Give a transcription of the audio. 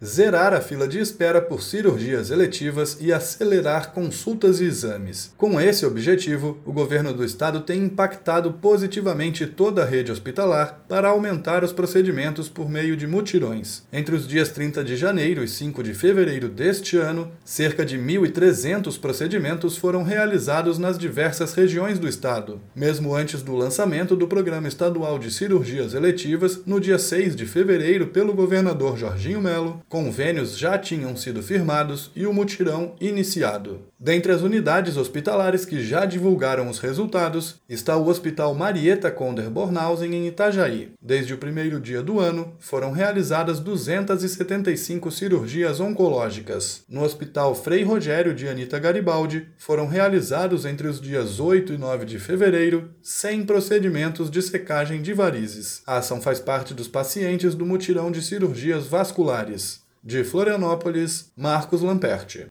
zerar a fila de espera por cirurgias eletivas e acelerar consultas e exames. Com esse objetivo, o governo do estado tem impactado positivamente toda a rede hospitalar para aumentar os procedimentos por meio de mutirões. Entre os dias 30 de janeiro e 5 de fevereiro deste ano, cerca de 1.300 procedimentos foram realizados nas diversas regiões do estado. Mesmo antes do lançamento do Programa Estadual de Cirurgias Eletivas, no dia 6 de fevereiro, pelo governador Jorginho Melo, convênios já tinham sido firmados e o mutirão iniciado. Dentre as unidades hospitalares que já divulgaram os resultados, está o Hospital Marieta Conder Bornhausen em Itajaí. Desde o primeiro dia do ano, foram realizadas 275 cirurgias oncológicas. No Hospital Frei Rogério de Anita Garibaldi, foram realizados entre os dias 8 e 9 de fevereiro 100 procedimentos de secagem de varizes. A ação faz parte dos pacientes do mutirão de cirurgias vasculares. De Florianópolis, Marcos Lamperti.